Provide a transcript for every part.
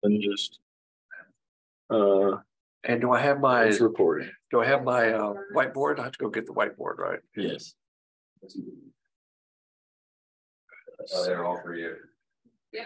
and just and do I have my it's recording. Do I have my whiteboard? I have to go get the whiteboard, right? Yes. They're all for you. Yeah.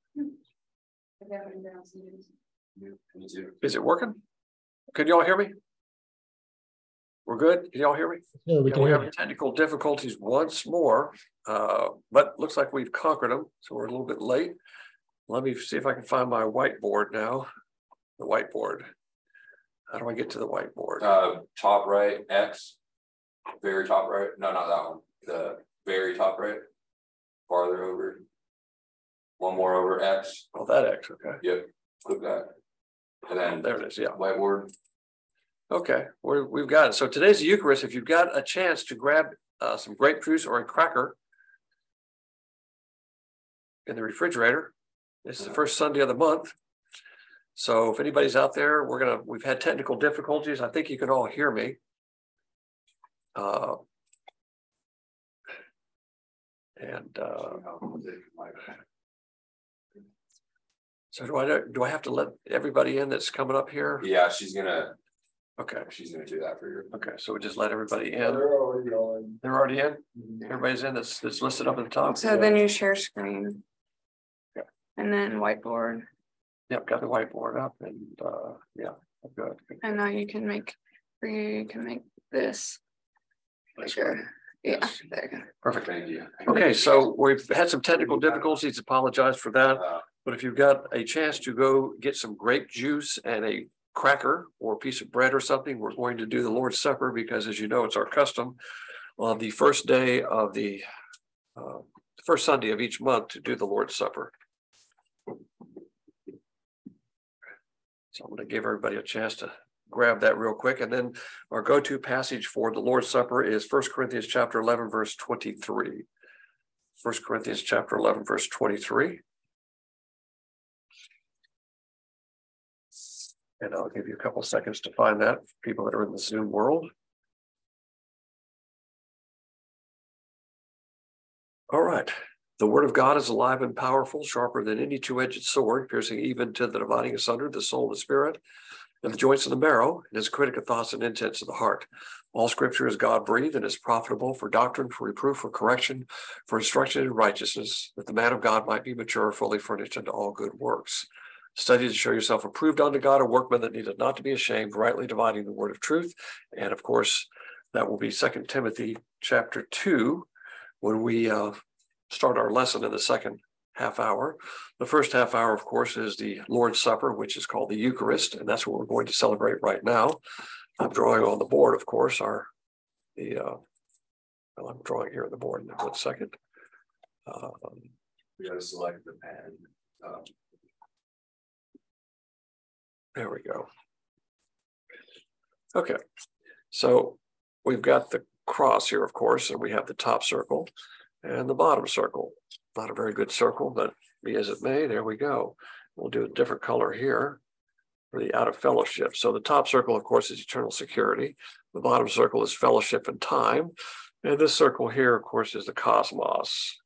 Me too. Is it working? Can y'all hear me? We're good? Can y'all hear me? Yeah, we can We're hear having technical difficulties once more, but looks like we've conquered them. So we're a little bit late. Let me see if I can find my whiteboard now. The whiteboard. How do I get to the whiteboard? Top right, X. Very top right. No, not that one. The very top right. Farther over. One more over, X. Oh, that X, okay. Yep. Click that. And then There it is, yeah. whiteboard. Okay, we've got it. So today's the Eucharist. If you've got a chance to grab some grape juice or a cracker in the refrigerator, this is the first Sunday of the month. So if anybody's out there, we've had technical difficulties. I think you can all hear me. So do I have to let everybody in that's coming up here? Yeah, she's gonna do that for you. Okay, so we just let everybody in. They're already on. They're already in? Everybody's in that's listed up at the top? So then you share screen. Okay. And then whiteboard. Yep, got the whiteboard up and yeah, good. And now you can make this. Sure. Yeah, Yes. there you go. Perfect. Thank you. Okay, so we've had some technical difficulties. Apologize for that. But if you've got a chance to go get some grape juice and a cracker or a piece of bread or something, we're going to do the Lord's Supper because, as you know, it's our custom on the first day of the first Sunday of each month to do the Lord's Supper. So I'm going to give everybody a chance to grab that real quick. And then our go-to passage for the Lord's Supper is 1 Corinthians chapter 11, verse 23. 1 Corinthians chapter 11, verse 23. And I'll give you a couple of seconds to find that for people that are in the Zoom world. All right. The word of God is alive and powerful, sharper than any two-edged sword, piercing even to the dividing asunder the soul and the spirit, and the joints and the marrow, and is a critic of thoughts and intents of the heart. All scripture is God-breathed and is profitable for doctrine, for reproof, for correction, for instruction in righteousness, that the man of God might be mature, fully furnished unto all good works. Study to show yourself approved unto God, a workman that needeth not to be ashamed, rightly dividing the word of truth. And of course, that will be 2 Timothy chapter 2, when we start our lesson in the second half hour. The first half hour, of course, is the Lord's Supper, which is called the Eucharist, and that's what we're going to celebrate right now. I'm drawing on the board, of course, I'm drawing here on the board in 1 second. We got to select the pen. There we go. Okay, so we've got the cross here, of course, and we have the top circle and the bottom circle. Not a very good circle, but be as it may, there we go. We'll do a different color here for the out of fellowship. So the top circle, of course, is eternal security. The bottom circle is fellowship and time. And this circle here, of course, is the cosmos,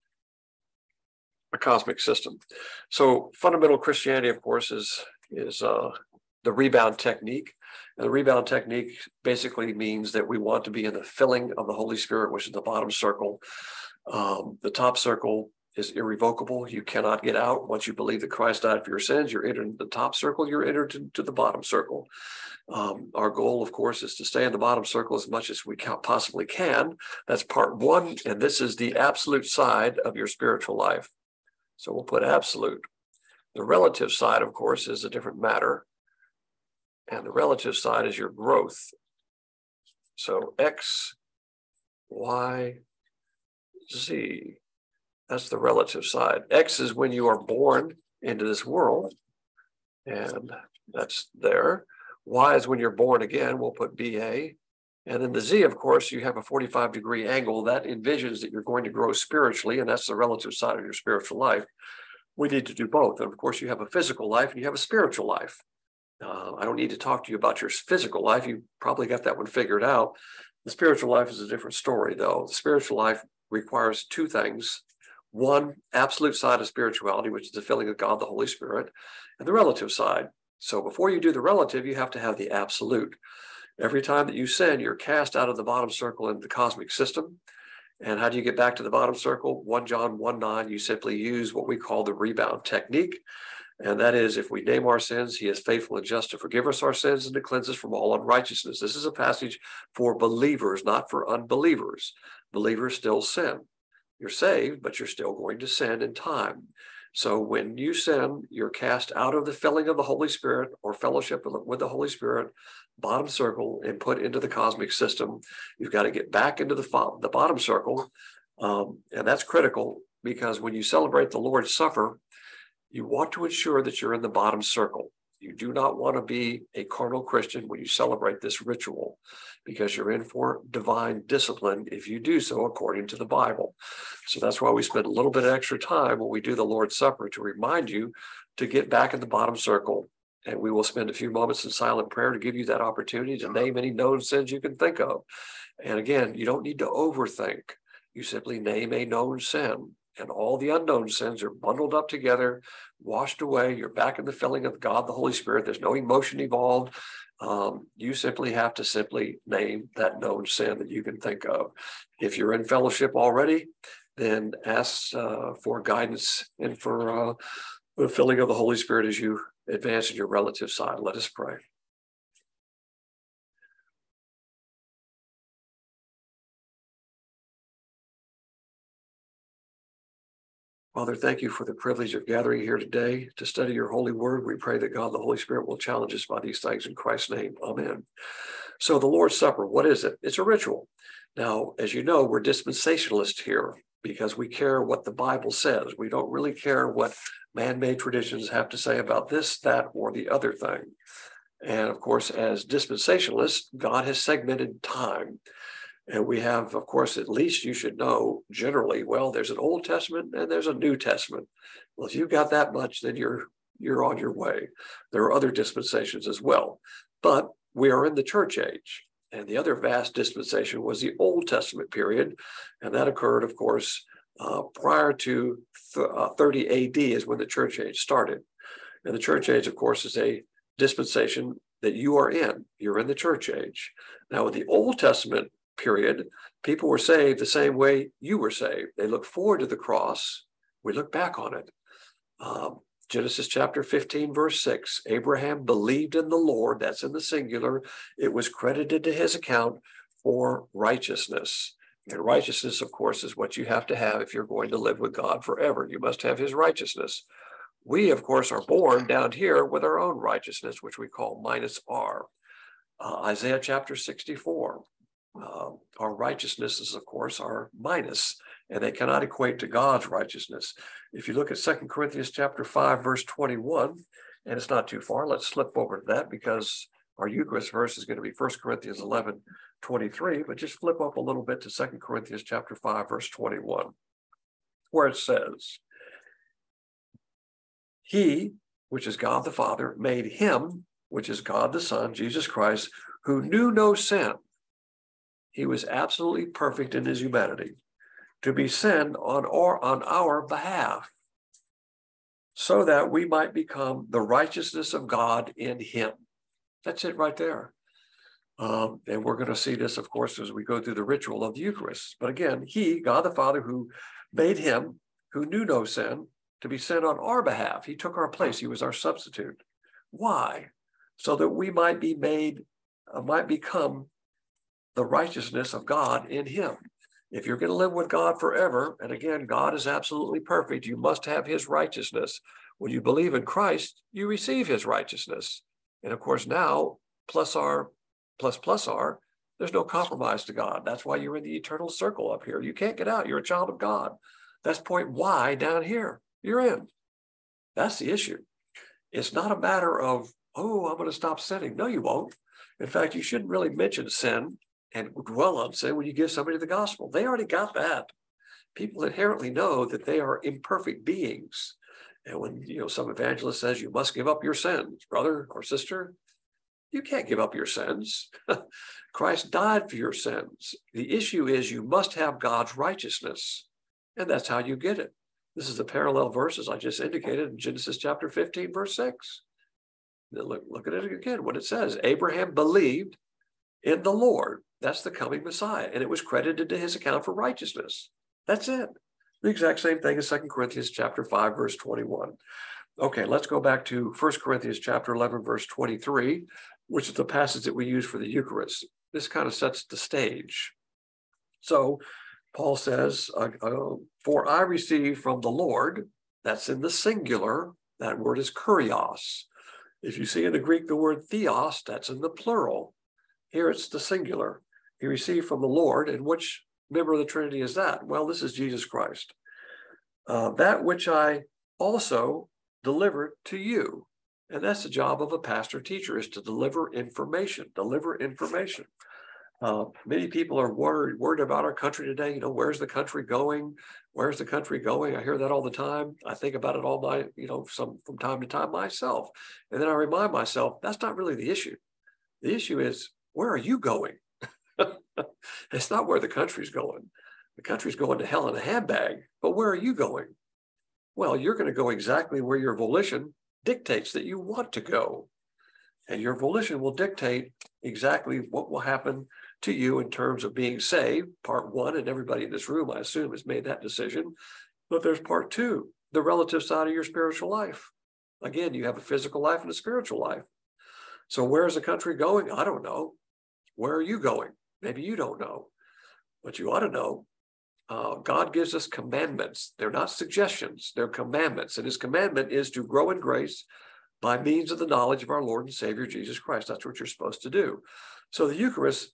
a cosmic system. So fundamental Christianity, of course, is the rebound technique. And the rebound technique basically means that we want to be in the filling of the Holy Spirit, which is the bottom circle. The top circle is irrevocable. You cannot get out. Once you believe that Christ died for your sins, you're entered into the top circle, you're entered into the bottom circle. Our goal, of course, is to stay in the bottom circle as much as we possibly can. That's part one, and this is the absolute side of your spiritual life. So we'll put absolute. The relative side, of course, is a different matter. And the relative side is your growth. So X, Y, Z. That's the relative side. X is when you are born into this world. And that's there. Y is when you're born again. We'll put BA. And then the Z, of course, you have a 45-degree angle that envisions that you're going to grow spiritually. And that's the relative side of your spiritual life. We need to do both. And of course, you have a physical life and you have a spiritual life. I don't need to talk to you about your physical life. You probably got that one figured out. The spiritual life is a different story, though. The spiritual life requires two things. one absolute side of spirituality, which is the filling of God, the Holy Spirit, and the relative side. So before you do the relative, you have to have the absolute. Every time that you sin, you're cast out of the bottom circle in the cosmic system. And how do you get back to the bottom circle? 1 John 1:9, you simply use what we call the rebound technique. And that is, if we name our sins, he is faithful and just to forgive us our sins and to cleanse us from all unrighteousness. This is a passage for believers, not for unbelievers. Believers still sin. You're saved, but you're still going to sin in time. So when you sin, you're cast out of the filling of the Holy Spirit or fellowship with the Holy Spirit, bottom circle, and put into the cosmic system. You've got to get back into the bottom circle. And that's critical, because when you celebrate the Lord's Supper, you want to ensure that you're in the bottom circle. You do not want to be a carnal Christian when you celebrate this ritual, because you're in for divine discipline if you do so according to the Bible. So that's why we spend a little bit of extra time when we do the Lord's Supper to remind you to get back in the bottom circle. And we will spend a few moments in silent prayer to give you that opportunity to name any known sins you can think of. And again, you don't need to overthink. You simply name a known sin. And all the unknown sins are bundled up together, washed away. You're back in the filling of God, the Holy Spirit. There's no emotion involved. You simply have to name that known sin that you can think of. If you're in fellowship already, then ask for guidance and for the filling of the Holy Spirit as you advance in your relative side. Let us pray. Father, thank you for the privilege of gathering here today to study your holy word. We pray that God, the Holy Spirit, will challenge us by these things in Christ's name. Amen. So the Lord's Supper, what is it? It's a ritual. Now, as you know, we're dispensationalists here because we care what the Bible says. We don't really care what man-made traditions have to say about this, that, or the other thing. And of course, as dispensationalists, God has segmented time. And we have, of course, at least you should know generally, well, there's an Old Testament and there's a New Testament. Well, if you've got that much, then you're on your way. There are other dispensations as well, but we are in the church age. And the other vast dispensation was the Old Testament period. And that occurred, of course, prior to 30 AD is when the church age started. And the church age, of course, is a dispensation that you are in. You're in the church age. Now, with the Old Testament period, people were saved the same way you were saved. They look forward to the cross. We look back on it. Genesis chapter 15, verse 6, Abraham believed in the Lord. That's in the singular. It was credited to his account for righteousness. And righteousness, of course, is what you have to have if you're going to live with God forever. You must have his righteousness. We, of course, are born down here with our own righteousness, which we call minus R. Isaiah chapter 64. Our righteousnesses, of course, are minus, and they cannot equate to God's righteousness. If you look at 2 Corinthians chapter 5, verse 21, and it's not too far, let's slip over to that because our Eucharist verse is going to be 1 Corinthians 11, 23, but just flip up a little bit to 2 Corinthians chapter 5, verse 21, where it says, He, which is God the Father, made him, which is God the Son, Jesus Christ, who knew no sin. He was absolutely perfect in his humanity, to be sin on our behalf, so that we might become the righteousness of God in him. That's it right there. And we're going to see this, of course, as we go through the ritual of the Eucharist. But again, he, God the Father, who made him, who knew no sin, to be sin on our behalf. He took our place. He was our substitute. Why? So that we might become the righteousness of God in him. If you're going to live with God forever, and again, God is absolutely perfect, you must have his righteousness. When you believe in Christ, you receive his righteousness. And of course, now, plus R, plus R, there's no compromise to God. That's why you're in the eternal circle up here. You can't get out. You're a child of God. That's point Y down here. You're in. That's the issue. It's not a matter of, oh, I'm going to stop sinning. No, you won't. In fact, you shouldn't really mention sin and dwell on sin when you give somebody the gospel. They already got that. People inherently know that they are imperfect beings. And when some evangelist says you must give up your sins, brother or sister, you can't give up your sins. Christ died for your sins. The issue is you must have God's righteousness. And that's how you get it. This is the parallel verses I just indicated in Genesis chapter 15, verse 6. Now look at it again, what it says. Abraham believed in the Lord. That's the coming Messiah. And it was credited to his account for righteousness. That's it. The exact same thing as 2 Corinthians chapter 5, verse 21. Okay, let's go back to 1 Corinthians chapter 11, verse 23, which is the passage that we use for the Eucharist. This kind of sets the stage. So Paul says, for I received from the Lord, that's in the singular, that word is kurios. If you see in the Greek the word theos, that's in the plural. Here it's the singular. He received from the Lord, and which member of the Trinity is that? Well, this is Jesus Christ. That which I also delivered to you. And that's the job of a pastor teacher, is to deliver information, Many people are worried about our country today. Where's the country going? Where's the country going? I hear that all the time. I think about it all from time to time myself. And then I remind myself, that's not really the issue. The issue is, where are you going? It's not where the country's going. The country's going to hell in a handbag, but where are you going? Well, you're going to go exactly where your volition dictates that you want to go. And your volition will dictate exactly what will happen to you in terms of being saved, part one, and everybody in this room, I assume, has made that decision. But there's part two, the relative side of your spiritual life. Again, you have a physical life and a spiritual life. So where is the country going? I don't know. Where are you going? Maybe you don't know, but you ought to know. God gives us commandments. They're not suggestions, they're commandments. And his commandment is to grow in grace by means of the knowledge of our Lord and Savior, Jesus Christ. That's what you're supposed to do. So the Eucharist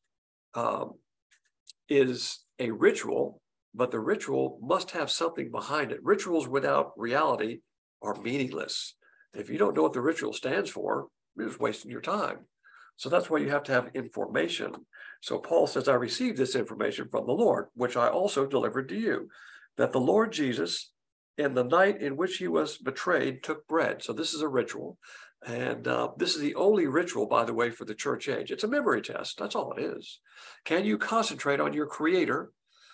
is a ritual, but the ritual must have something behind it. Rituals without reality are meaningless. If you don't know what the ritual stands for, you're just wasting your time. So that's why you have to have information. So Paul says, I received this information from the Lord, which I also delivered to you, that the Lord Jesus, in the night in which he was betrayed, took bread. So this is a ritual. And this is the only ritual, by the way, for the church age. It's a memory test. That's all it is. Can you concentrate on your Creator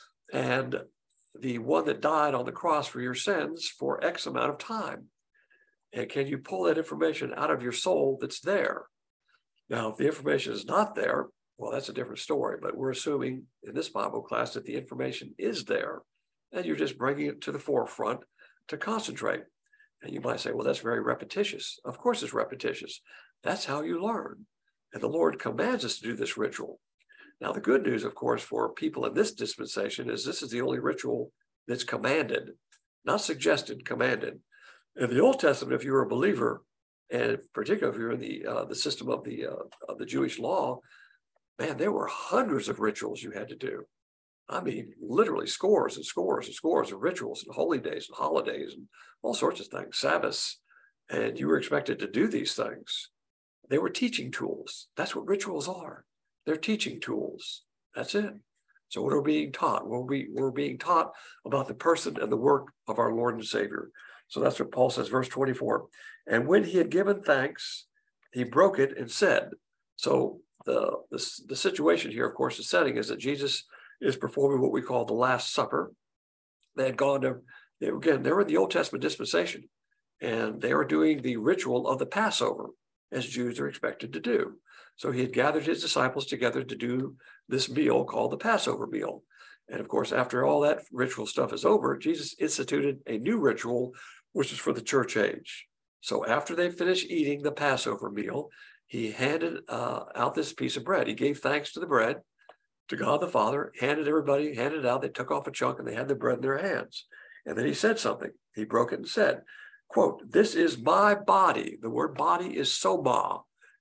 and the one that died on the cross for your sins for X amount of time? And can you pull that information out of your soul that's there? Now, if the information is not there, well, that's a different story. But we're assuming in this Bible class that the information is there, and you're just bringing it to the forefront to concentrate. And you might say, well, that's very repetitious. Of course it's repetitious. That's how you learn. And the Lord commands us to do this ritual. Now, the good news, of course, for people in this dispensation is this is the only ritual that's commanded, not suggested, commanded. In the Old Testament, if you were a believer, and particularly if you're in the system of the Jewish law, man, there were hundreds of rituals you had to do. I mean, literally scores and scores and scores of rituals and holy days and holidays and all sorts of things, Sabbaths. And you were expected to do these things. They were teaching tools. That's what rituals are. They're teaching tools. That's it. So what are we being taught? We're being taught about the person and the work of our Lord and Savior. So that's what Paul says, verse 24. And when he had given thanks, he broke it and said. So the situation here, of course, the setting is that Jesus is performing what we call the Last Supper. They had gone to, they were in the Old Testament dispensation, and they were doing the ritual of the Passover, as Jews are expected to do. So he had gathered his disciples together to do this meal called the Passover meal. And of course, after all that ritual stuff is over, Jesus instituted a new ritual, which is for the church age. So after they finished eating the Passover meal, he handed out this piece of bread. He gave thanks to the bread, to God the Father, handed it out. They took off a chunk and they had the bread in their hands. And then he said something. He broke it and said, quote, this is my body. The word body is soma,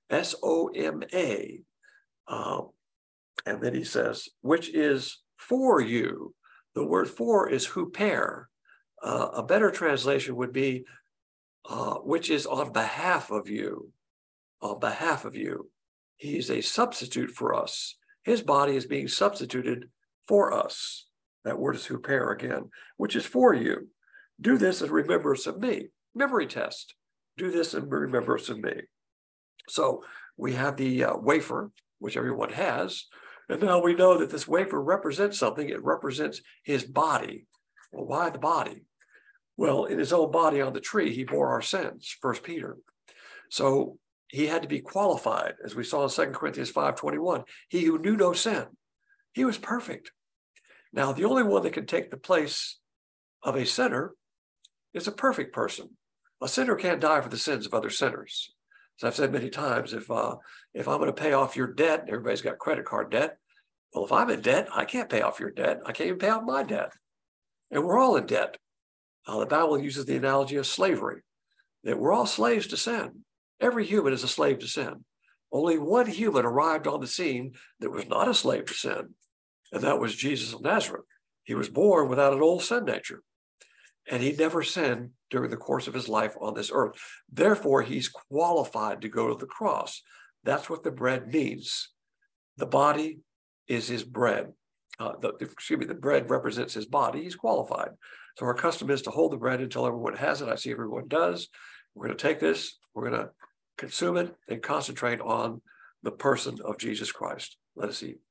S-O-M-A. And then he says, which is for you. The word for is huper. A better translation would be, which is on behalf of you. On behalf of you. He's a substitute for us. His body is being substituted for us. That word is huper again, which is for you. Do this in remembrance of me. Memory test. Do this in remembrance of me. So we have the wafer, which everyone has. And now we know that this wafer represents something. It represents his body. Well, why the body? Well, in his own body on the tree, he bore our sins, 1 Peter. So he had to be qualified, as we saw in 2 Corinthians 5:21. He who knew no sin, he was perfect. Now, the only one that can take the place of a sinner is a perfect person. A sinner can't die for the sins of other sinners. As I've said many times, if I'm going to pay off your debt, everybody's got credit card debt. Well, if I'm in debt, I can't pay off your debt. I can't even pay off my debt. And we're all in debt. The Bible uses the analogy of slavery, that we're all slaves to sin. Every human is a slave to sin. Only one human arrived on the scene that was not a slave to sin, and that was Jesus of Nazareth. He was born without an old sin nature, and he never sinned during the course of his life on this earth. Therefore, he's qualified to go to the cross. That's what the bread means. The body is his bread. The bread represents his body. He's qualified. So our custom is to hold the bread until everyone has it. I see everyone does. We're going to take this, we're going to consume it, and concentrate on the person of Jesus Christ. Let us eat.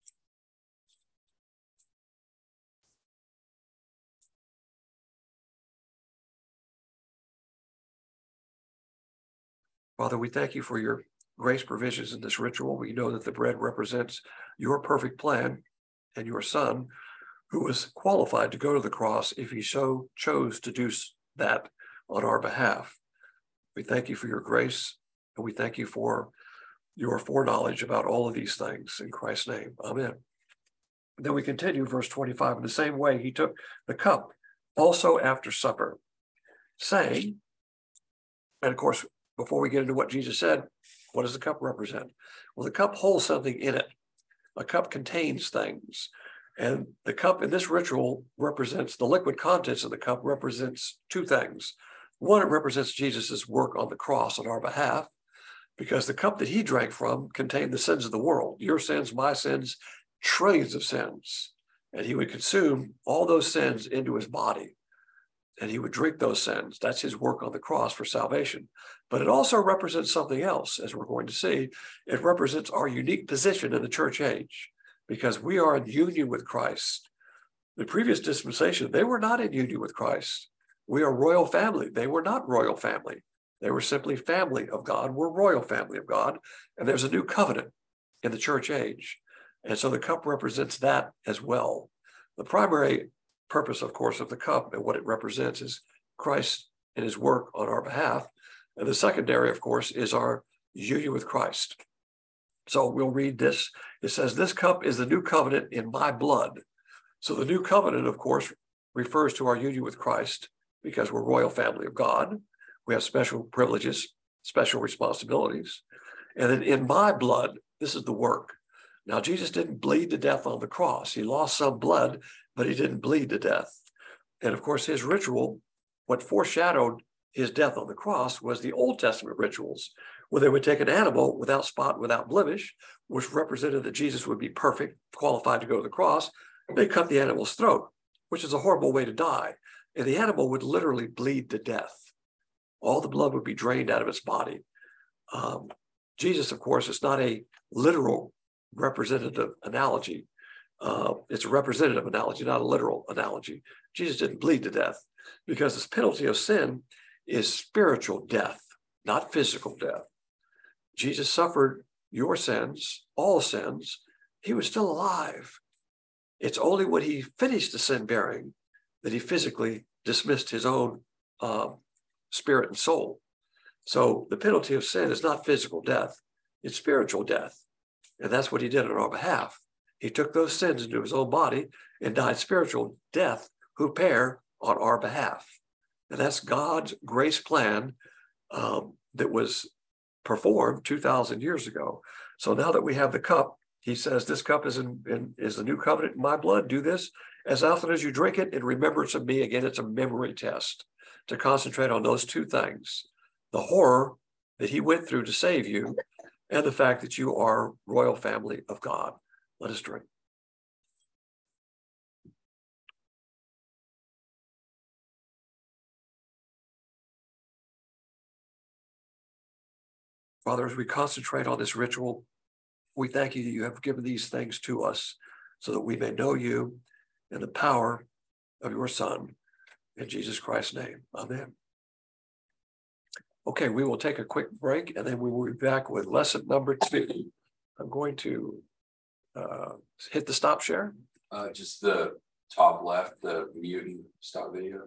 Father, we thank you for your grace provisions in this ritual. We know that the bread represents your perfect plan and your Son, who was qualified to go to the cross if he so chose to do that on our behalf. We thank you for your grace, and we thank you for your foreknowledge about all of these things. In Christ's name, amen. And then we continue, verse 25. In the same way, he took the cup also after supper, saying, and of course, before we get into what Jesus said, what does the cup represent? Well, the cup holds something in it. A cup contains things. And the cup in this ritual represents, the liquid contents of the cup represents two things. One, it represents Jesus's work on the cross on our behalf, because the cup that he drank from contained the sins of the world, your sins, my sins, trillions of sins. And he would consume all those sins into his body, and he would drink those sins. That's his work on the cross for salvation. But it also represents something else, as we're going to see. It represents our unique position in the church age, because we are in union with Christ. The previous dispensation, they were not in union with Christ. We are royal family. They were not royal family. They were simply family of God. We're royal family of God. And there's a new covenant in the church age. And so the cup represents that as well. The primary purpose, of course, of the cup and what it represents is Christ and his work on our behalf. And the secondary, of course, is our union with Christ. So we'll read this. It says, "This cup is the new covenant in my blood." So the new covenant, of course, refers to our union with Christ, because we're royal family of God. We have special privileges, special responsibilities. And then in my blood, this is the work. Now, Jesus didn't bleed to death on the cross. He lost some blood, but he didn't bleed to death. And of course, his ritual, what foreshadowed his death on the cross, was the Old Testament rituals, where they would take an animal without spot, without blemish, which represented that Jesus would be perfect, qualified to go to the cross. They cut the animal's throat, which is a horrible way to die. And the animal would literally bleed to death. All the blood would be drained out of its body. Jesus, of course, is not a literal representative analogy. It's a representative analogy, not a literal analogy. Jesus didn't bleed to death, because the penalty of sin is spiritual death, not physical death. Jesus suffered your sins, all sins. He was still alive. It's only when he finished the sin bearing that he physically dismissed his own spirit and soul. So the penalty of sin is not physical death, it's spiritual death. And that's what he did on our behalf. He took those sins into his own body and died spiritual death, huper, on our behalf. And that's God's grace plan that was performed 2,000 years ago. So now that we have the cup, he says, "This cup is the new covenant in my blood. Do this as often as you drink it in remembrance of me." Again, it's a memory test to concentrate on those two things: the horror that he went through to save you, and the fact that you are royal family of God. Let us drink. Father, as we concentrate on this ritual, we thank you that you have given these things to us so that we may know you and the power of your Son. In Jesus Christ's name, amen. Okay, we will take a quick break and then we will be back with lesson number 2. I'm going to hit the stop share. Just the top left, the mute and stop video.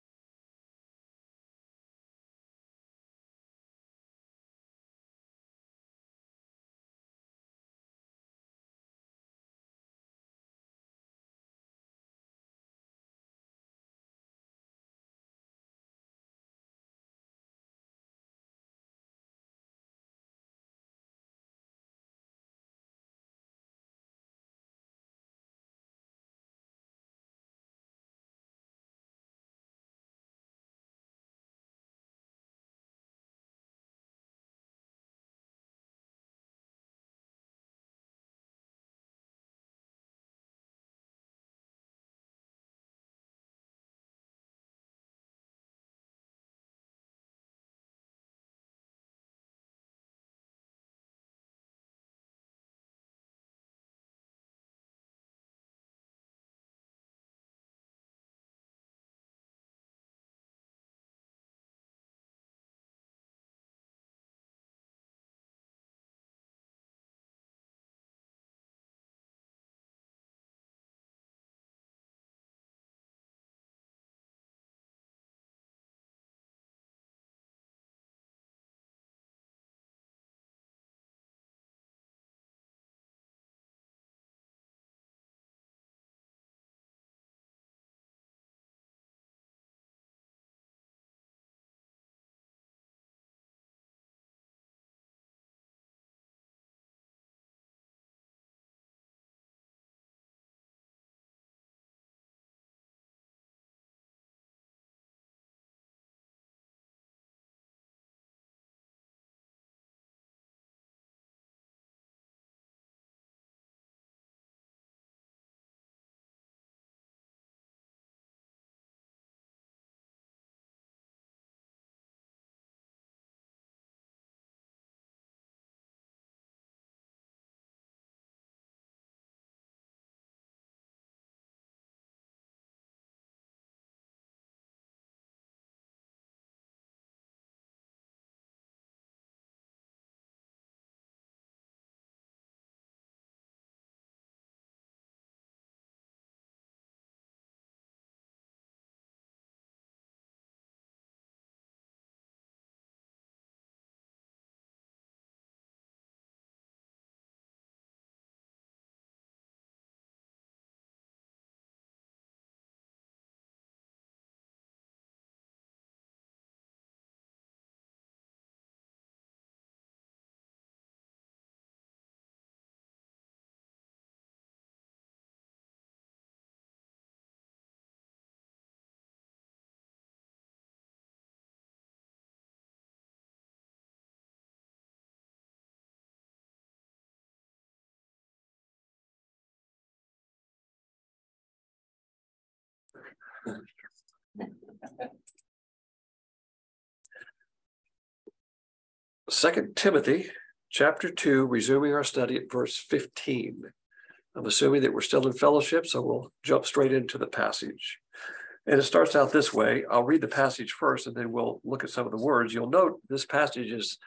Second Timothy chapter 2, resuming our study at verse 15. I'm assuming that we're still in fellowship, so we'll jump straight into the passage. And it starts out this way. I'll read the passage first, and then we'll look at some of the words. You'll note this passage is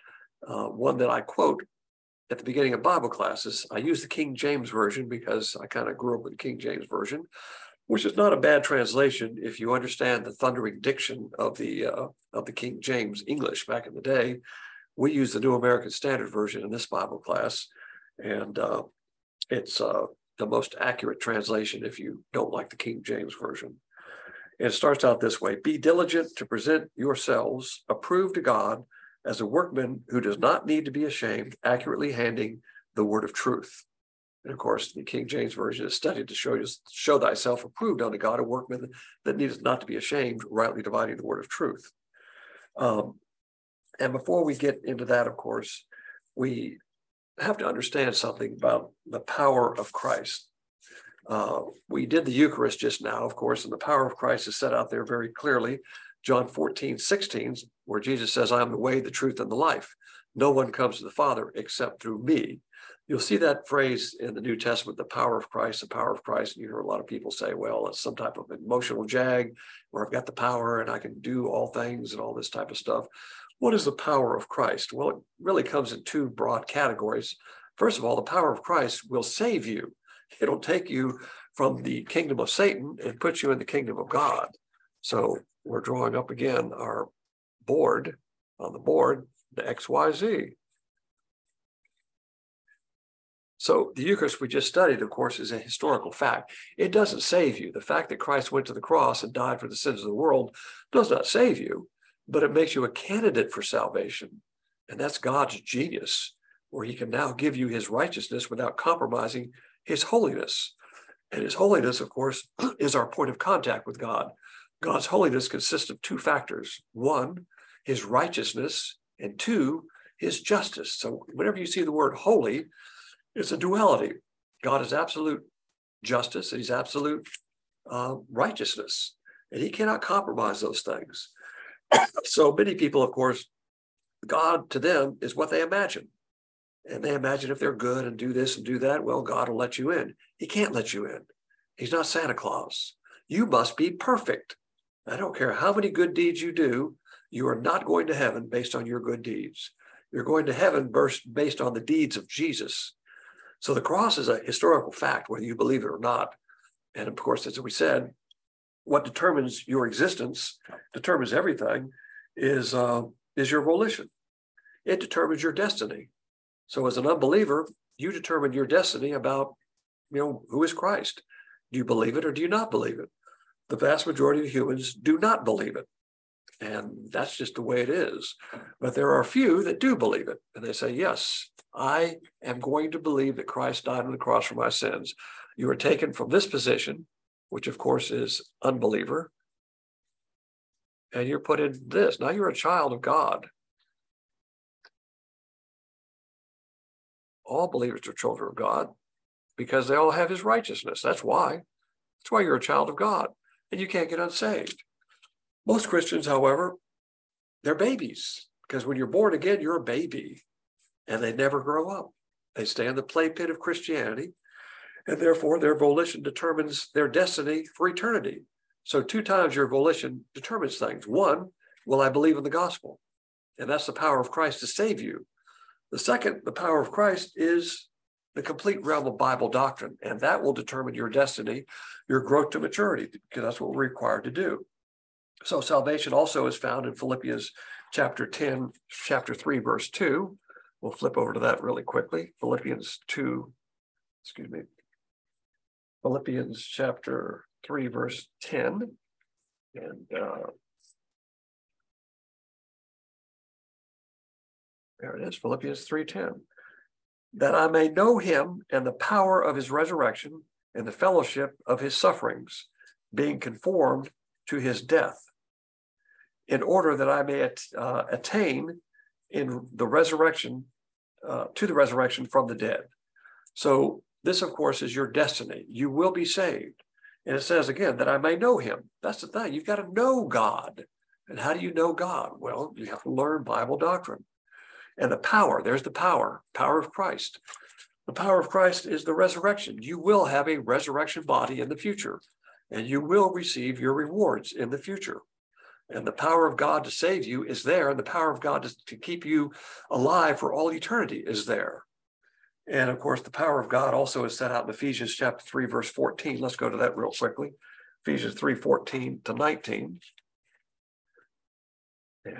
one that I quote at the beginning of Bible classes. I use the King James Version because I kind of grew up with the King James Version, which is not a bad translation if you understand the thundering diction of the King James English back in the day. We use the New American Standard Version in this Bible class, and it's the most accurate translation if you don't like the King James Version. And it starts out this way: be diligent to present yourselves approved to God as a workman who does not need to be ashamed, accurately handing the word of truth. And of course, the King James Version is studied to show thyself approved unto God, a workman that needeth not to be ashamed, rightly dividing the word of truth. And before we get into that, of course, we have to understand something about the power of Christ. We did the Eucharist just now, of course, and the power of Christ is set out there very clearly. John 14:16, where Jesus says, I am the way, the truth, and the life. No one comes to the Father except through me. You'll see that phrase in the New Testament, the power of Christ, the power of Christ. And you hear a lot of people say, well, it's some type of emotional jag where I've got the power and I can do all things and all this type of stuff. What is the power of Christ? Well, it really comes in two broad categories. First of all, the power of Christ will save you. It'll take you from the kingdom of Satan and put you in the kingdom of God. So we're drawing up again our board, on the board, the XYZ. So the Eucharist we just studied, of course, is a historical fact. It doesn't save you. The fact that Christ went to the cross and died for the sins of the world does not save you, but it makes you a candidate for salvation. And that's God's genius, where he can now give you his righteousness without compromising his holiness. And his holiness, of course, is our point of contact with God. God's holiness consists of two factors. One, his righteousness, and two, his justice. So whenever you see the word holy, it's a duality. God is absolute justice and he's absolute righteousness. And he cannot compromise those things. So many people, of course, God to them is what they imagine. And they imagine if they're good and do this and do that, well, God will let you in. He can't let you in. He's not Santa Claus. You must be perfect. I don't care how many good deeds you do, you are not going to heaven based on your good deeds. You're going to heaven based on the deeds of Jesus. So the cross is a historical fact, whether you believe it or not. And of course, as we said, what determines your existence, determines everything, is your volition. It determines your destiny. So as an unbeliever, you determine your destiny about, who is Christ? Do you believe it or do you not believe it? The vast majority of humans do not believe it. And that's just the way it is. But there are a few that do believe it. And they say, yes, I am going to believe that Christ died on the cross for my sins. You are taken from this position, which of course is unbeliever, and you're put in this. Now you're a child of God. All believers are children of God because they all have his righteousness. That's why. That's why you're a child of God and you can't get unsaved. Most Christians, however, they're babies because when you're born again, you're a baby and they never grow up. They stay in the play pit of Christianity and therefore their volition determines their destiny for eternity. So 2 times your volition determines things. One, will I believe in the gospel? And that's the power of Christ to save you. The second, the power of Christ, is the complete realm of Bible doctrine, and that will determine your destiny, your growth to maturity, because that's what we're required to do. So salvation also is found in Philippians chapter 10, chapter 3, verse 2. We'll flip over to that really quickly. Philippians chapter 3, verse 10. And there it is, Philippians 3:10. That I may know him and the power of his resurrection and the fellowship of his sufferings, being conformed to his death, in order that I may attain in the resurrection, to the resurrection from the dead. So this, of course, is your destiny. You will be saved. And it says again, that I may know him. That's the thing. You've got to know God. And how do you know God? Well, you have to learn Bible doctrine. And the power, there's the power of Christ. The power of Christ is the resurrection. You will have a resurrection body in the future, and you will receive your rewards in the future. And the power of God to save you is there, and the power of God to keep you alive for all eternity is there. And of course, the power of God also is set out in Ephesians chapter 3, verse 14. Let's go to that real quickly. Ephesians 3:14 to 19. And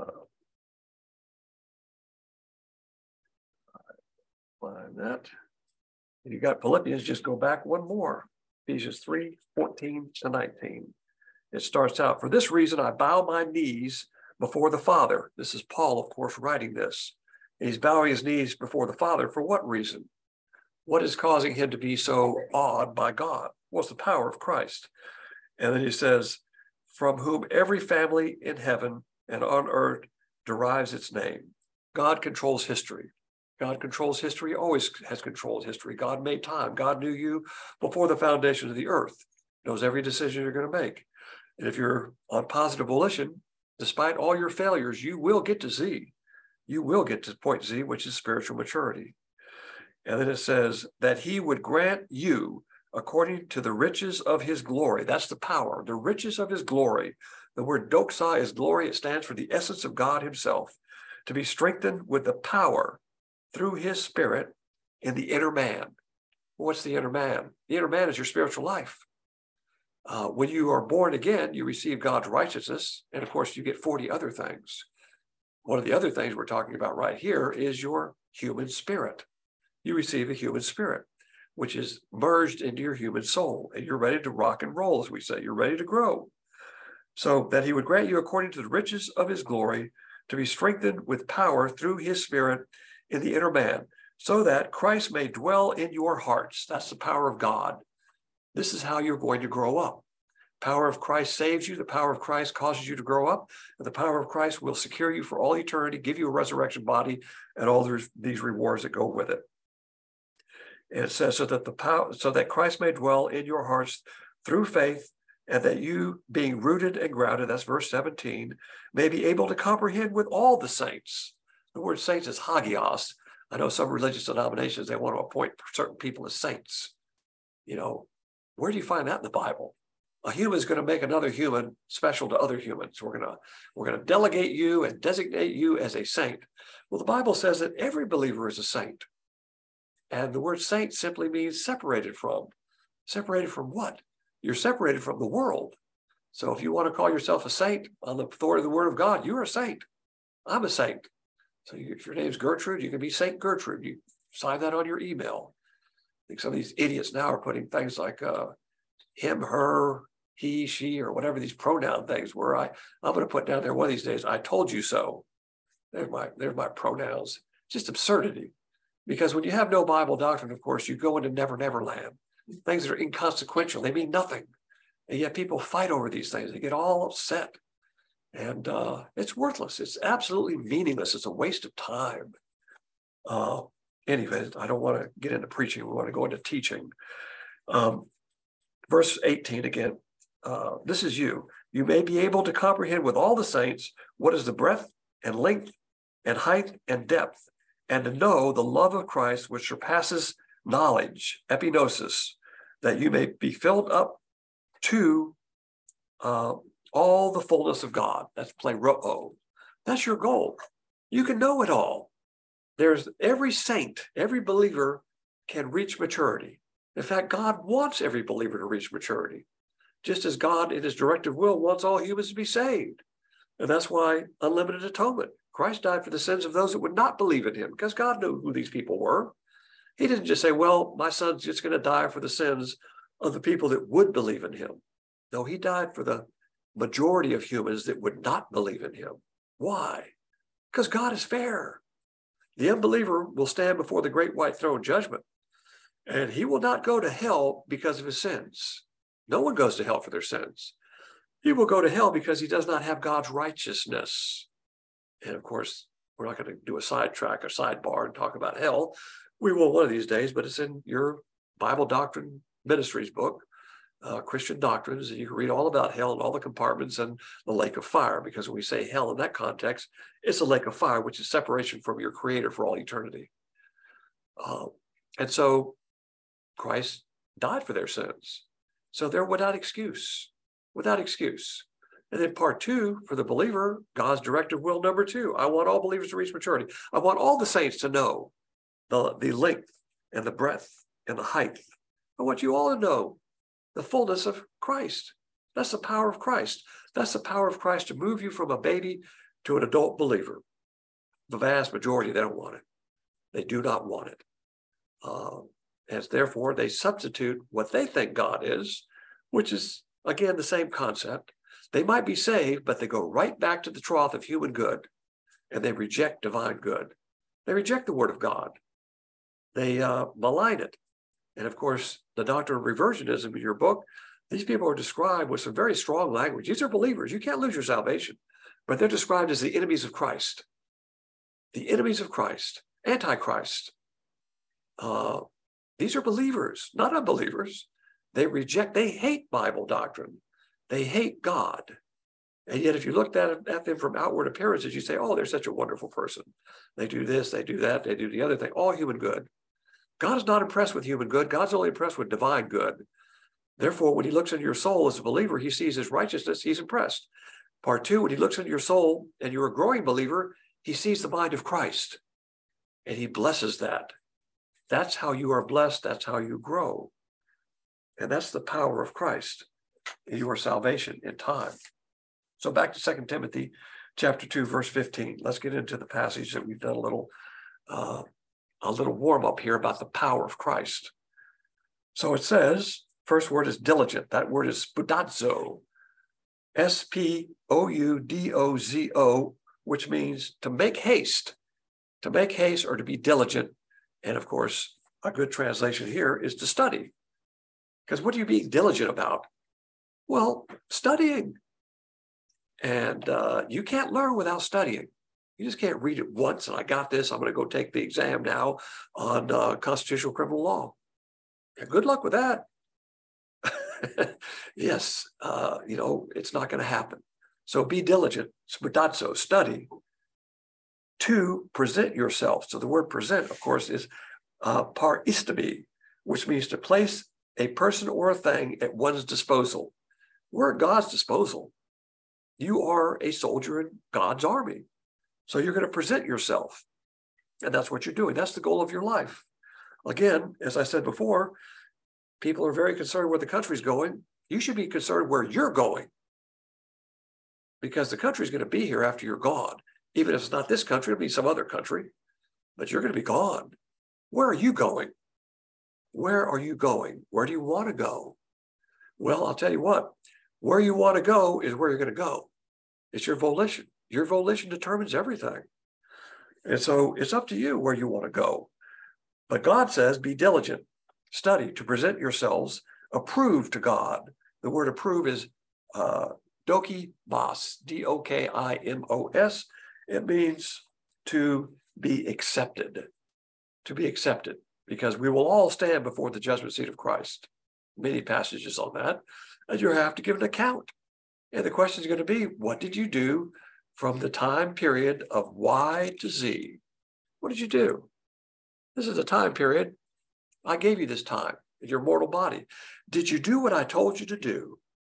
find that. If you got Philippians, just go back one more. Ephesians 3:14 to 19. It starts out, for this reason I bow my knees before the Father. This is Paul, of course, writing this. And he's bowing his knees before the Father. For what reason? What is causing him to be so awed by God? What's the power of Christ? And then he says, from whom every family in heaven and on earth derives its name. God controls history. God controls history, always has controlled history. God made time. God knew you before the foundation of the earth, knows every decision you're going to make. And if you're on positive volition, despite all your failures, you will get to Z. You will get to point Z, which is spiritual maturity. And then it says that he would grant you according to the riches of his glory. That's the power, the riches of his glory. The word doxa is glory. It stands for the essence of God himself, to be strengthened with the power through his spirit in the inner man. What's the inner man? The inner man is your spiritual life. When you are born again, you receive God's righteousness. And of course, you get 40 other things. One of the other things we're talking about right here is your human spirit. You receive a human spirit, which is merged into your human soul. And you're ready to rock and roll, as we say. You're ready to grow. So that he would grant you according to the riches of his glory to be strengthened with power through his spirit in the inner man, so that Christ may dwell in your hearts. That's the power of God. This is how you're going to grow up. Power of Christ saves you. The power of Christ causes you to grow up. And the power of Christ will secure you for all eternity, give you a resurrection body, and all these rewards that go with it. And it says so that Christ may dwell in your hearts through faith, and that you, being rooted and grounded, that's verse 17, may be able to comprehend with all the saints. The word saints is hagios. I know some religious denominations, they want to appoint certain people as saints. You know, where do you find that in the Bible? A human is going to make another human special to other humans. We're going to delegate you and designate you as a saint. Well, the Bible says that every believer is a saint. And the word saint simply means separated from. Separated from what? You're separated from the world. So if you want to call yourself a saint on the authority of the word of God, you're a saint. I'm a saint. So if your name's Gertrude, you can be Saint Gertrude. You sign that on your email. I think some of these idiots now are putting things like him, her, he, she, or whatever these pronoun things were. I'm going to put down there one of these days, I told you so. There's my pronouns. Just absurdity. Because when you have no Bible doctrine, of course, you go into Never Never Land. Things that are inconsequential, they mean nothing. And yet people fight over these things. They get all upset. And it's worthless. It's absolutely meaningless. It's a waste of time. Anyway, I don't want to get into preaching. We want to go into teaching. Verse 18 again. This is you. You may be able to comprehend with all the saints what is the breadth and length and height and depth, and to know the love of Christ which surpasses knowledge, epinosis, that you may be filled up to all the fullness of God. That's pleroo. That's your goal. You can know it all. There's every saint, every believer can reach maturity. In fact, God wants every believer to reach maturity, just as God in his directive will wants all humans to be saved. And that's why unlimited atonement. Christ died for the sins of those that would not believe in him, because God knew who these people were. He didn't just say, well, my son's just going to die for the sins of the people that would believe in him. No, he died for the majority of humans that would not believe in him. Why? Because God is fair. The unbeliever will stand before the great white throne judgment, and he will not go to hell because of his sins. No one goes to hell for their sins. He will go to hell because he does not have God's righteousness. And of course, we're not going to do a sidetrack or sidebar and talk about hell. We will one of these days, but it's in your Bible Doctrine Ministries book, Christian Doctrines, and you can read all about hell and all the compartments and the lake of fire, because when we say hell in that context, it's a lake of fire, which is separation from your Creator for all eternity. And so Christ died for their sins. So they're without excuse, without excuse. And then part two, for the believer, God's directive will number 2. I want all believers to reach maturity. I want all the saints to know the length and the breadth and the height. I want you all to know the fullness of Christ. That's the power of Christ. That's the power of Christ to move you from a baby to an adult believer. The vast majority, they don't want it. They do not want it. As therefore, they substitute what they think God is, which is, again, the same concept. They might be saved, but they go right back to the trough of human good, and they reject divine good. They reject the word of God. They malign it. And of course, the doctrine of reversionism in your book, these people are described with some very strong language. These are believers. You can't lose your salvation, but they're described as the enemies of Christ. The enemies of Christ, Antichrist. These are believers, not unbelievers. They hate Bible doctrine. They hate God. And yet if you looked at them from outward appearances, you say, oh, they're such a wonderful person. They do this, they do that, they do the other thing, all human good. God is not impressed with human good. God's only impressed with divine good. Therefore, when he looks into your soul as a believer, he sees his righteousness, he's impressed. Part two, when he looks into your soul and you're a growing believer, he sees the mind of Christ and he blesses that. That's how you are blessed. That's how you grow. And that's the power of Christ in your salvation in time. So back to 2 Timothy chapter 2, verse 15. Let's get into the passage that we've done a little warm up here about the power of Christ. So it says, first word is diligent. That word is spoudazo, S-P-O-U-D-O-Z-O, which means to make haste or to be diligent. And of course, a good translation here is to study. Because what are you being diligent about? Well, studying. And you can't learn without studying. You just can't read it once and I got this. I'm going to go take the exam now on constitutional criminal law. And good luck with that. Yes, it's not going to happen. So be diligent, spoudazo, study, to present yourself. So the word present, of course, is paristemi, which means to place a person or a thing at one's disposal. We're at God's disposal. You are a soldier in God's army. So you're going to present yourself. And that's what you're doing. That's the goal of your life. Again, as I said before, people are very concerned where the country's going. You should be concerned where you're going. Because the country's going to be here after you're gone. Even if it's not this country, it'll be some other country. But you're going to be gone. Where are you going? Where are you going? Where do you want to go? Well, I'll tell you what. Where you want to go is where you're going to go. It's your volition. Your volition determines everything. And so it's up to you where you want to go. But God says, be diligent, study to present yourselves approved to God. The word approve is dokimos, D-O-K-I-M-O-S. It means to be accepted, because we will all stand before the judgment seat of Christ. Many passages on that, and you have to give an account. And the question is going to be, what did you do from the time period of Y to Z? What did you do? This is a time period. I gave you this time in your mortal body. Did you do what I told you to do?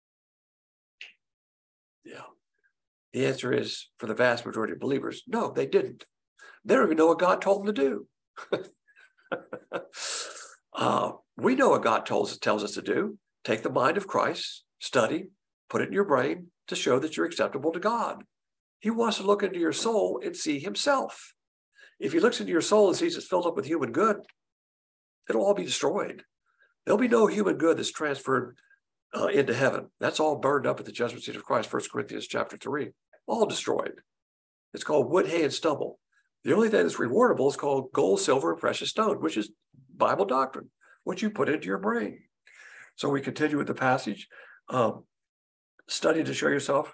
Yeah. The answer is, for the vast majority of believers, no, they didn't. They don't even know what God told them to do. We know what God tells us to do. Take the mind of Christ, study, put it in your brain to show that you're acceptable to God. He wants to look into your soul and see himself. If he looks into your soul and sees it's filled up with human good, it'll all be destroyed. There'll be no human good that's transferred into heaven. That's all burned up at the judgment seat of Christ, 1 Corinthians chapter 3. All destroyed. It's called wood, hay, and stubble. The only thing that's rewardable is called gold, silver, and precious stone, which is Bible doctrine, what you put into your brain. So we continue with the passage. Study to show yourself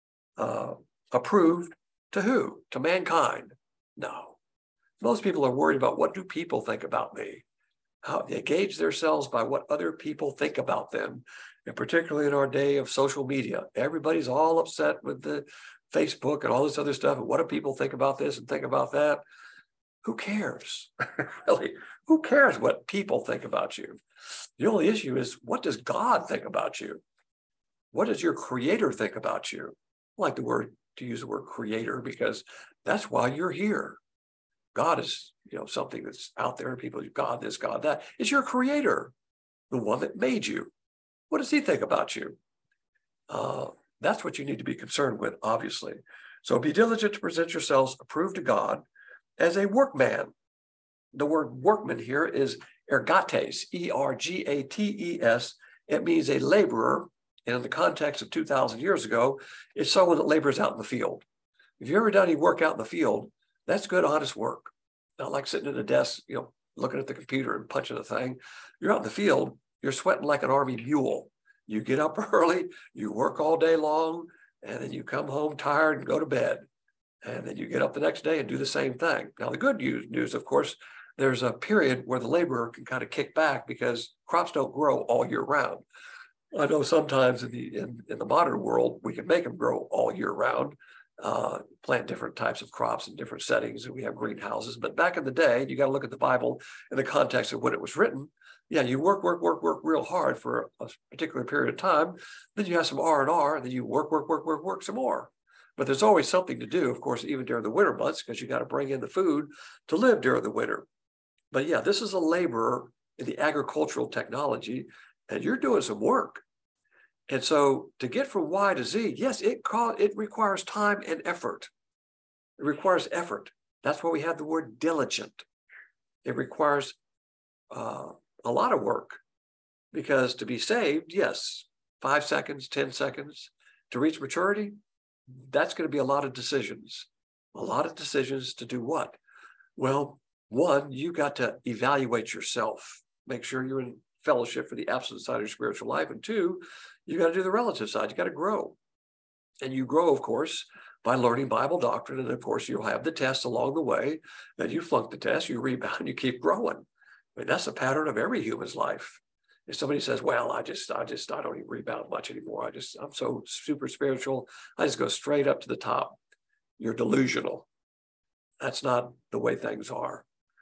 approved to who? To mankind. No. Most people are worried about, what do people think about me? How they gauge themselves by what other people think about them. And particularly in our day of social media, everybody's all upset with the Facebook and all this other stuff. And what do people think about this and think about that? Who cares? Really, who cares what people think about you? The only issue is, what does God think about you? What does your creator think about you? I like to use the word creator, because that's why you're here. God is, something that's out there. People, God this, God that. It's your creator, the one that made you. What does he think about you? That's what you need to be concerned with, obviously. So be diligent to present yourselves approved to God as a workman. The word workman here is ergates, E-R-G-A-T-E-S. It means a laborer. And in the context of 2,000 years ago, it's someone that labors out in the field. If you've ever done any work out in the field, that's good, honest work. Not like sitting at a desk, looking at the computer and punching a thing. You're out in the field, you're sweating like an army mule. You get up early, you work all day long, and then you come home tired and go to bed. And then you get up the next day and do the same thing. Now, the good news, of course, there's a period where the laborer can kind of kick back, because crops don't grow all year round. I know sometimes in the modern world, we can make them grow all year round, plant different types of crops in different settings, and we have greenhouses. But back in the day, you got to look at the Bible in the context of when it was written. Yeah, you work real hard for a particular period of time. Then you have some R&R, and then you work some more. But there's always something to do, of course, even during the winter months, because you got to bring in the food to live during the winter. But yeah, this is a laborer in the agricultural technology, and you're doing some work. And so to get from Y to Z, yes, it requires time and effort. It requires effort. That's why we have the word diligent. It requires a lot of work, because to be saved, yes, 5 seconds, 10 seconds. To reach maturity, that's going to be a lot of decisions. A lot of decisions to do what? Well, one, you got to evaluate yourself. Make sure you're in fellowship for the absolute side of your spiritual life. And two, you got to do the relative side. You got to grow. And you grow, of course, by learning Bible doctrine. And of course, you'll have the tests along the way. Then you flunk the test, you rebound, you keep growing. I mean, that's a pattern of every human's life. If somebody says, well, I don't even rebound much anymore. I'm so super spiritual. I just go straight up to the top. You're delusional. That's not the way things are.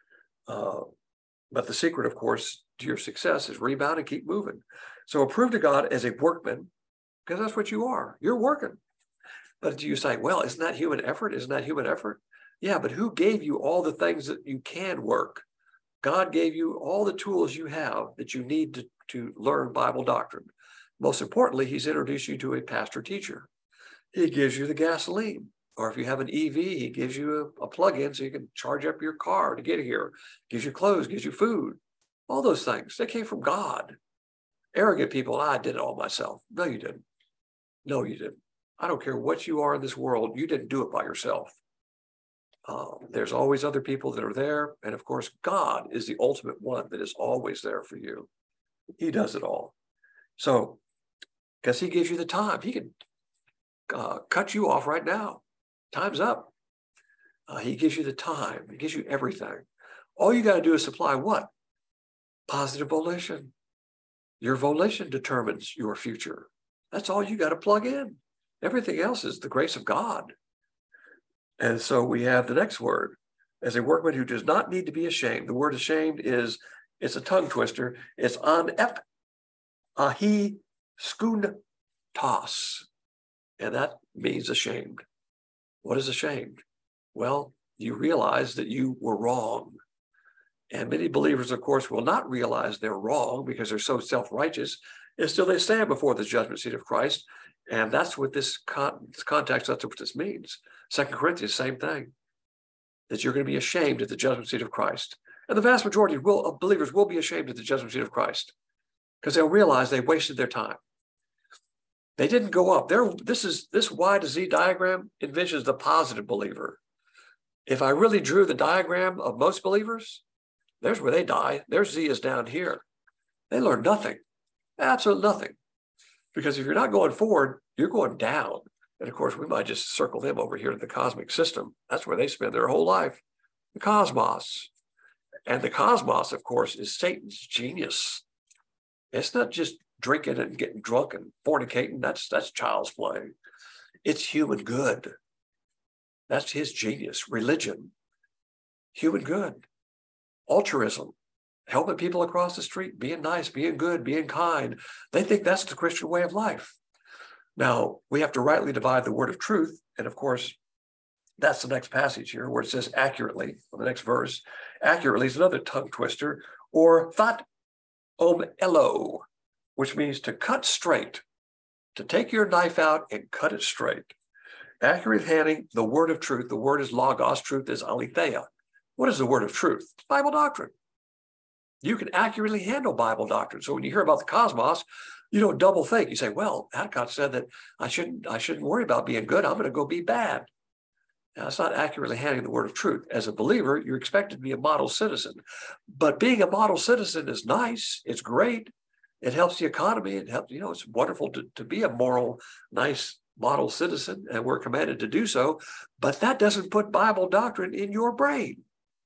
But the secret, of course, to your success is rebound and keep moving. So approve to God as a workman, because that's what you are. You're working. But you say, well, isn't that human effort? Isn't that human effort? Yeah, but who gave you all the things that you can work? God gave you all the tools you have that you need to learn Bible doctrine. Most importantly, he's introduced you to a pastor teacher. He gives you the gasoline. Or if you have an EV, he gives you a plug-in so you can charge up your car to get here. Gives you clothes, gives you food. All those things, they came from God. Arrogant people, I did it all myself. No, you didn't. No, you didn't. I don't care what you are in this world. You didn't do it by yourself. There's always other people that are there. And of course, God is the ultimate one that is always there for you. He does it all. So, because he gives you the time, he can cut you off right now. Time's up. He gives you the time. He gives you everything. All you got to do is supply what? Positive volition. Your volition determines your future. That's all you got to plug in. Everything else is the grace of God. And so we have the next word, as a workman who does not need to be ashamed. The word ashamed it's a tongue twister. It's anep ahi skun tas. And that means ashamed. What is ashamed? Well, you realize that you were wrong. And many believers, of course, will not realize they're wrong because they're so self-righteous until they stand before the judgment seat of Christ. And that's what this context, that's what this means. 2 Corinthians, same thing. That you're going to be ashamed at the judgment seat of Christ. And the vast majority of believers will be ashamed at the judgment seat of Christ because they'll realize they wasted their time. They didn't go up. This Y to Z diagram envisions the positive believer. If I really drew the diagram of most believers, there's where they die. Their Z is down here. They learn nothing, absolutely nothing. Because if you're not going forward, you're going down. And of course, we might just circle them over here to the cosmic system. That's where they spend their whole life, the cosmos. And the cosmos, of course, is Satan's genius. It's not just drinking and getting drunk and fornicating. That's child's play. It's human good. That's his genius. Religion, human good, altruism, helping people across the street, being nice, being good, being kind. They think that's the Christian way of life. Now, we have to rightly divide the word of truth. And of course, that's the next passage here where it says accurately, on the next verse. Accurately is another tongue twister, or thot elo, which means to cut straight, to take your knife out and cut it straight. Accurately handling the word of truth. The word is logos, truth is aletheia. What is the word of truth? Bible doctrine. You can accurately handle Bible doctrine. So when you hear about the cosmos, you don't double think. You say, well, Hadcott said that I shouldn't worry about being good. I'm going to go be bad. Now, it's not accurately handling the word of truth. As a believer, you're expected to be a model citizen. But being a model citizen is nice. It's great. It helps the economy. It helps, it's wonderful to be a moral, nice model citizen, and we're commanded to do so. But that doesn't put Bible doctrine in your brain.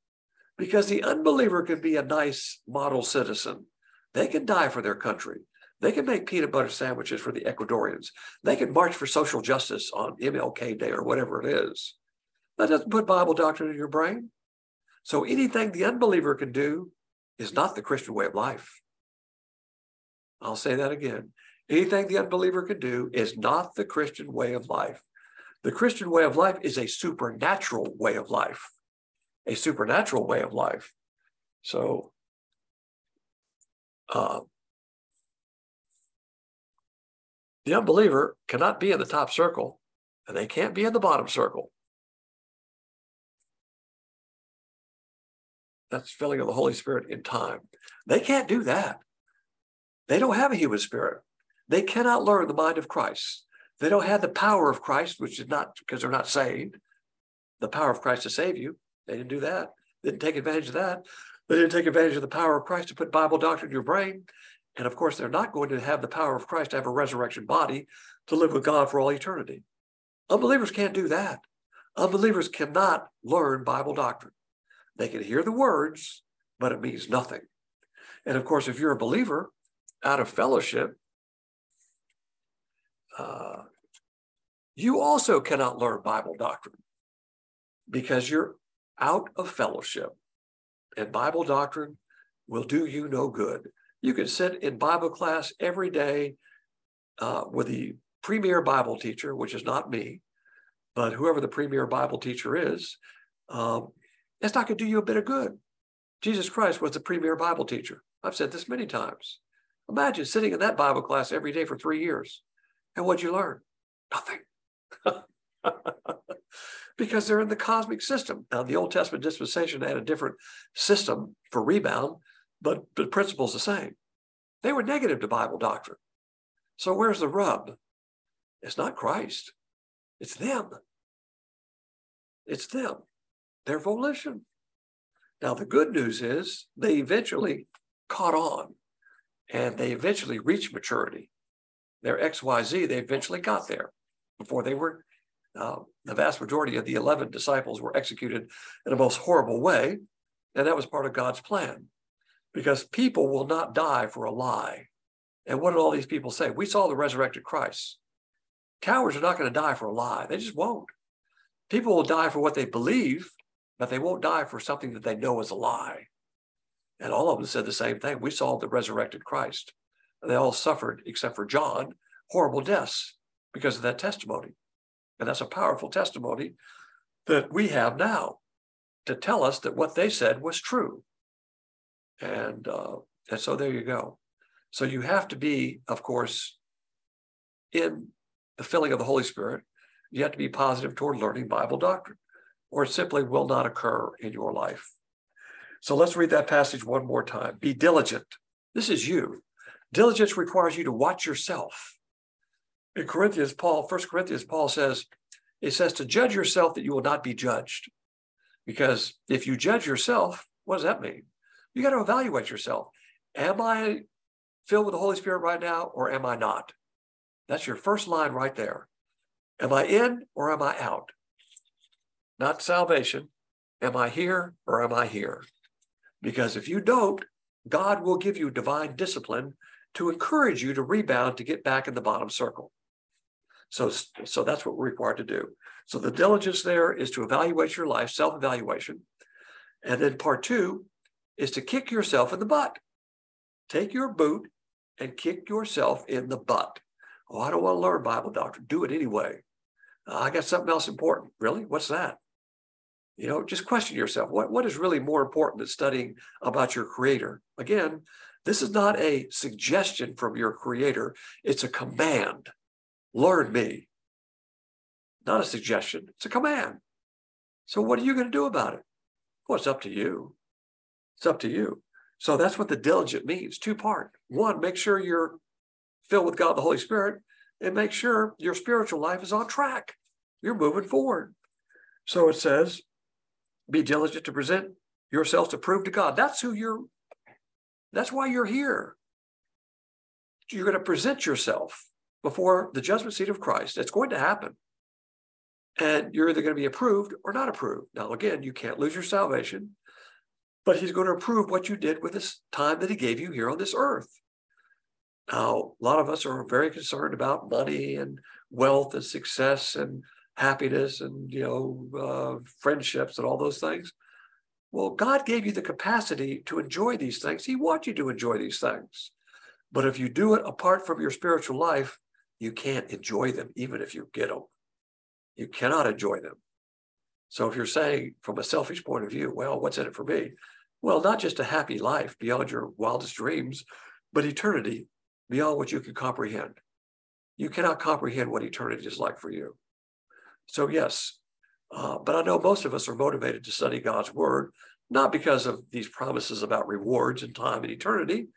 Because the unbeliever can be a nice model citizen. They can die for their country. They can make peanut butter sandwiches for the Ecuadorians. They can march for social justice on MLK Day or whatever it is. That doesn't put Bible doctrine in your brain. So anything the unbeliever can do is not the Christian way of life. I'll say that again. Anything the unbeliever can do is not the Christian way of life. The Christian way of life is a supernatural way of life. A supernatural way of life. So, the unbeliever cannot be in the top circle, and they can't be in the bottom circle. That's filling of the Holy Spirit in time. They can't do that. They don't have a human spirit. They cannot learn the mind of Christ. They don't have the power of Christ, which is not because they're not saved. The power of Christ to save you. They didn't do that. They didn't take advantage of that. They didn't take advantage of the power of Christ to put Bible doctrine in your brain. And of course, they're not going to have the power of Christ to have a resurrection body to live with God for all eternity. Unbelievers can't do that. Unbelievers cannot learn Bible doctrine. They can hear the words, but it means nothing. And of course, if you're a believer out of fellowship, you also cannot learn Bible doctrine because you're out of fellowship. And Bible doctrine will do you no good. You can sit in Bible class every day with the premier Bible teacher, which is not me, but whoever the premier Bible teacher is, it's not going to do you a bit of good. Jesus Christ was the premier Bible teacher. I've said this many times. Imagine sitting in that Bible class every day for 3 years. And what'd you learn? Nothing. Because they're in the cosmic system. Now, the Old Testament dispensation had a different system for rebound, but the principle's the same. They were negative to Bible doctrine. So where's the rub? It's not Christ. It's them. It's them. Their volition. Now, the good news is they eventually caught on and they eventually reached maturity. Their XYZ, they eventually got there before they were, the vast majority of the 11 disciples were executed in a most horrible way. And that was part of God's plan because people will not die for a lie. And what did all these people say? We saw the resurrected Christ. Cowards are not going to die for a lie. They just won't. People will die for what they believe, but they won't die for something that they know is a lie. And all of them said the same thing. We saw the resurrected Christ. And they all suffered, except for John, horrible deaths because of that testimony. And that's a powerful testimony that we have now to tell us that what they said was true. And so there you go. So you have to be, of course, in the filling of the Holy Spirit. You have to be positive toward learning Bible doctrine, or it simply will not occur in your life. So let's read that passage one more time. Be diligent. This is you. Diligence requires you to watch yourself. In 1 Corinthians, Paul says, it says to judge yourself that you will not be judged. Because if you judge yourself, what does that mean? You got to evaluate yourself. Am I filled with the Holy Spirit right now, or am I not? That's your first line right there. Am I in or am I out? Not salvation. Am I here or am I here? Because if you don't, God will give you divine discipline to encourage you to rebound to get back in the bottom circle. So that's what we're required to do. So the diligence there is to evaluate your life, self-evaluation. And then part 2 is to kick yourself in the butt. Take your boot and kick yourself in the butt. Oh, I don't want to learn Bible doctrine. Do it anyway. I got something else important. Really? What's that? You know, just question yourself. What is really more important than studying about your Creator? Again, this is not a suggestion from your Creator. It's a command. Learn me. Not a suggestion. It's a command. So what are you going to do about it? Well, it's up to you. It's up to you. So that's what the diligent means. 2-part. 1, make sure you're filled with God, the Holy Spirit, and make sure your spiritual life is on track. You're moving forward. So it says, be diligent to present yourselves to prove to God. That's why you're here. You're going to present yourself before the judgment seat of Christ. It's going to happen. And you're either going to be approved or not approved. Now, again, you can't lose your salvation, but he's going to approve what you did with this time that he gave you here on this earth. Now, a lot of us are very concerned about money and wealth and success and happiness and, friendships and all those things. Well, God gave you the capacity to enjoy these things. He wants you to enjoy these things. But if you do it apart from your spiritual life, you can't enjoy them, even if you get them. You cannot enjoy them. So if you're saying from a selfish point of view, well, what's in it for me? Well, not just a happy life beyond your wildest dreams, but eternity beyond what you can comprehend. You cannot comprehend what eternity is like for you. So yes, but I know most of us are motivated to study God's word, not because of these promises about rewards and time and eternity.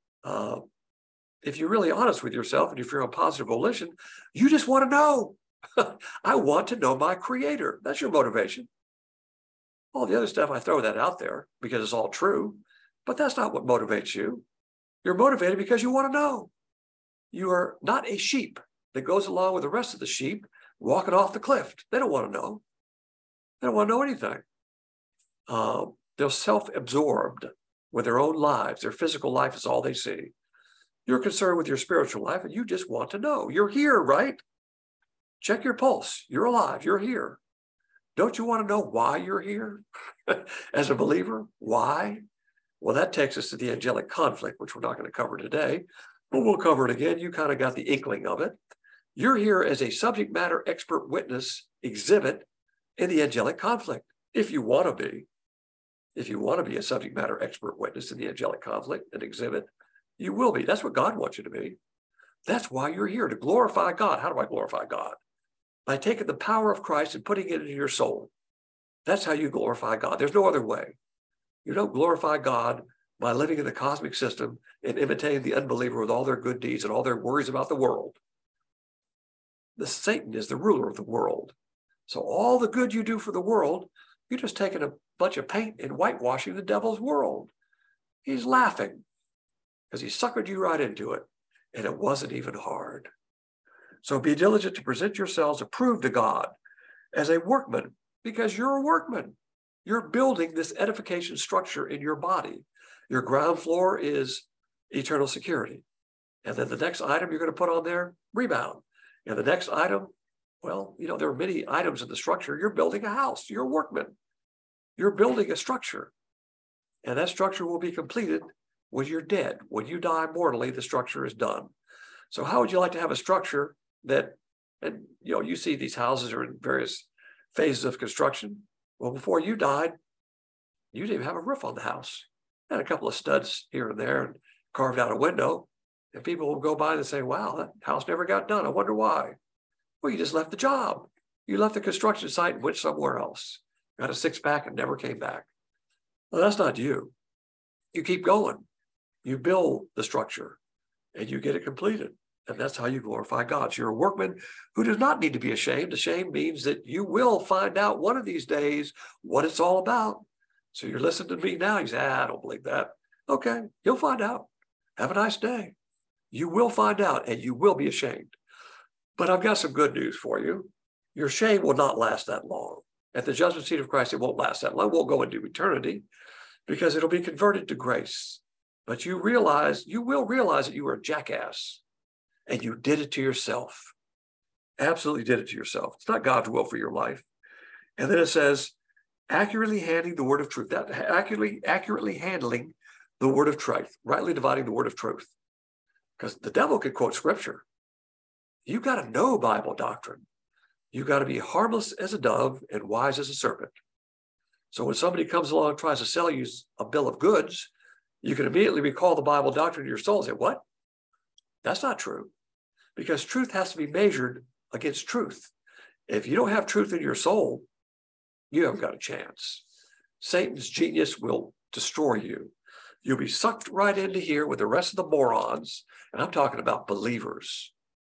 If you're really honest with yourself and if you're on positive volition, you just want to know. I want to know my creator. That's your motivation. All the other stuff, I throw that out there because it's all true, but that's not what motivates you. You're motivated because you want to know. You are not a sheep that goes along with the rest of the sheep walking off the cliff. They don't want to know. They don't want to know anything. They're self-absorbed with their own lives. Their physical life is all they see. You're concerned with your spiritual life and you just want to know. You're here, right? Check your pulse. You're alive. You're here. Don't you want to know why you're here as a believer? Why? Well, that takes us to the angelic conflict, which we're not going to cover today, but we'll cover it again. You kind of got the inkling of it. You're here as a subject matter expert witness exhibit in the angelic conflict. If you want to be. If you want to be a subject matter expert witness in the angelic conflict and exhibit, you will be. That's what God wants you to be. That's why you're here, to glorify God. How do I glorify God? By taking the power of Christ and putting it into your soul. That's how you glorify God. There's no other way. You don't glorify God by living in the cosmic system and imitating the unbeliever with all their good deeds and all their worries about the world. Satan is the ruler of the world. So all the good you do for the world, you're just taking a bunch of paint and whitewashing the devil's world. He's laughing because he suckered you right into it, and it wasn't even hard. So be diligent to present yourselves approved to God as a workman, because you're a workman. You're building this edification structure in your body. Your ground floor is eternal security. And then the next item you're going to put on there, rebound. And the next item, well, there are many items in the structure. You're building a house. You're a workman. You're building a structure. And that structure will be completed when you're dead. When you die mortally, the structure is done. So how would you like to have a structure that, and you see these houses are in various phases of construction. Well, before you died, you didn't even have a roof on the house. Had a couple of studs here and there and carved out a window. And people will go by and say, wow, that house never got done. I wonder why. Well, you just left the job. You left the construction site and went somewhere else. Got a six-pack and never came back. Well, that's not you. You keep going. You build the structure and you get it completed. And that's how you glorify God. So you're a workman who does not need to be ashamed. Ashamed means that you will find out one of these days what it's all about. So you're listening to me now. You say, I don't believe that. Okay, you'll find out. Have a nice day. You will find out and you will be ashamed. But I've got some good news for you. Your shame will not last that long. At the judgment seat of Christ, it won't last that long. It won't go into eternity because it'll be converted to grace. But you will realize that you were a jackass. And you did it to yourself. Absolutely did it to yourself. It's not God's will for your life. And then it says, accurately handling the word of truth. That accurately handling the word of truth, rightly dividing the word of truth. Because the devil could quote scripture. You got to know Bible doctrine. You got to be harmless as a dove and wise as a serpent. So when somebody comes along and tries to sell you a bill of goods, you can immediately recall the Bible doctrine to your soul and say, what? That's not true. Because truth has to be measured against truth. If you don't have truth in your soul, you haven't got a chance. Satan's genius will destroy you. You'll be sucked right into here with the rest of the morons, and I'm talking about believers.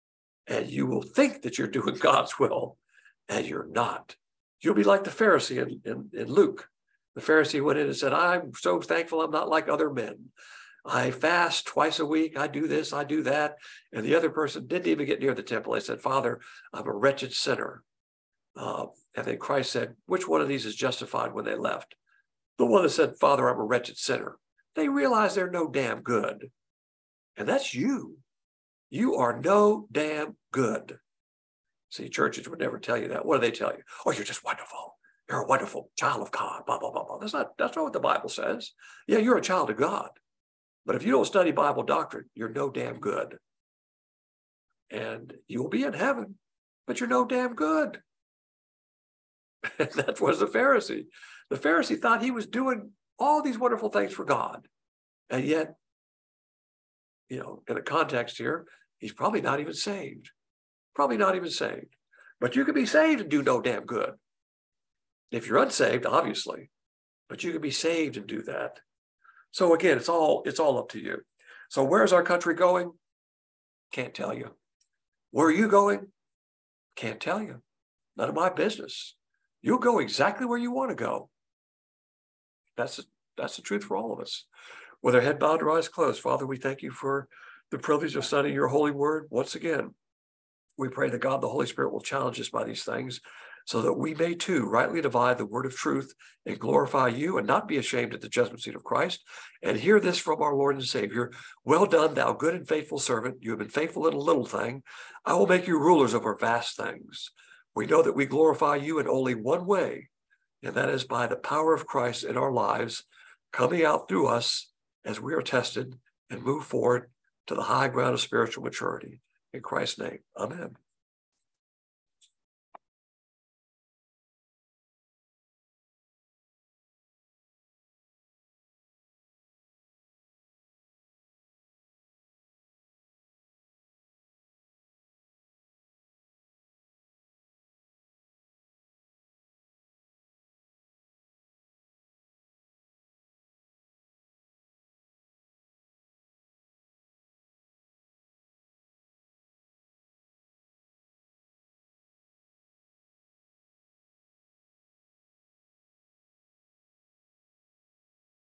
And you will think that you're doing God's will, and you're not. You'll be like the Pharisee in Luke. The Pharisee went in and said, I'm so thankful I'm not like other men. I fast twice a week. I do this, I do that. And the other person didn't even get near the temple. They said, Father, I'm a wretched sinner. And then Christ said, which one of these is justified when they left? The one that said, Father, I'm a wretched sinner. They realize they're no damn good. And that's you. You are no damn good. See, churches would never tell you that. What do they tell you? Oh, you're just wonderful. You're a wonderful child of God, blah, blah, blah, blah. That's not what the Bible says. Yeah, you're a child of God. But if you don't study Bible doctrine, you're no damn good. And you will be in heaven, but you're no damn good. And that was the Pharisee. The Pharisee thought he was doing all these wonderful things for God. And yet, you know, in a context here, he's probably not even saved. Probably not even saved. But you can be saved and do no damn good. If you're unsaved, obviously, but you can be saved and do that. So again, it's all up to you. So where's our country going? Can't tell you. Where are you going? Can't tell you. None of my business. You'll go exactly where you want to go. That's the truth for all of us. With our head bowed, our eyes closed, Father, we thank you for the privilege of studying your holy word. Once again, we pray that God, the Holy Spirit, will challenge us by these things so that we may too rightly divide the word of truth and glorify you and not be ashamed at the judgment seat of Christ. And hear this from our Lord and Savior. Well done, thou good and faithful servant. You have been faithful in a little thing. I will make you rulers over vast things. We know that we glorify you in only one way, and that is by the power of Christ in our lives, coming out through us as we are tested and move forward to the high ground of spiritual maturity. In Christ's name, amen.